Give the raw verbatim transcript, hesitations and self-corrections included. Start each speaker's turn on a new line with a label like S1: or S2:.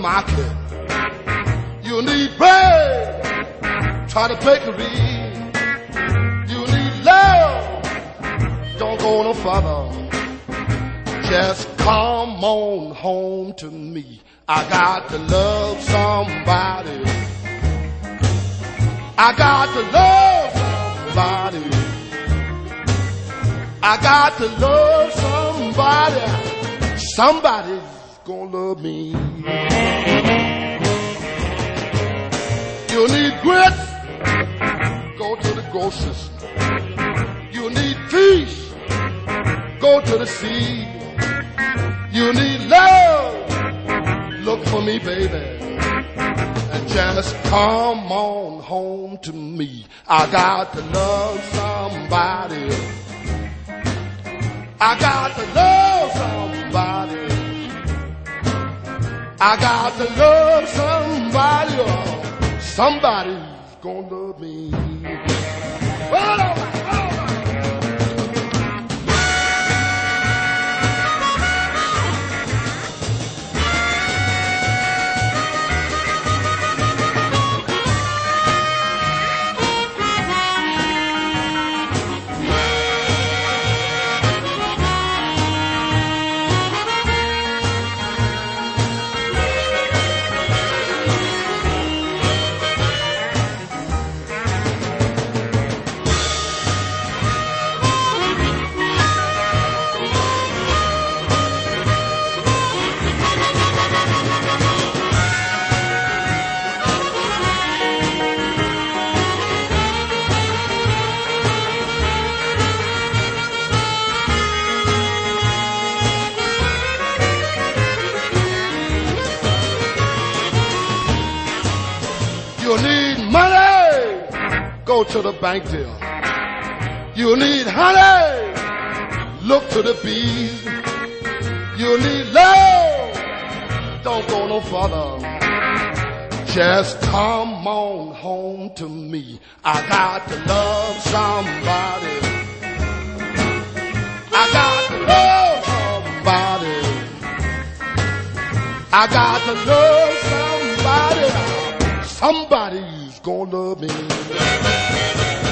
S1: market. You need bread, try the bakery. You need love, don't go no further. Just come on home to me. I got to love somebody. I got to love somebody. I got to love somebody. Somebody's gonna love me. You need grits, go to the grocery store. You need fish, go to the sea. You need love, look for me, baby. And just come on home to me. I got to love somebody. I got to love somebody. I got to love somebody. Oh, somebody's gonna love me. Well, all right, all right. You need money, go to the bank deal. You need honey, look to the bees. You need love, don't go no further. Just come on home to me. I got to love somebody. I got to love somebody. I got to love somebody. Somebody's gonna love me.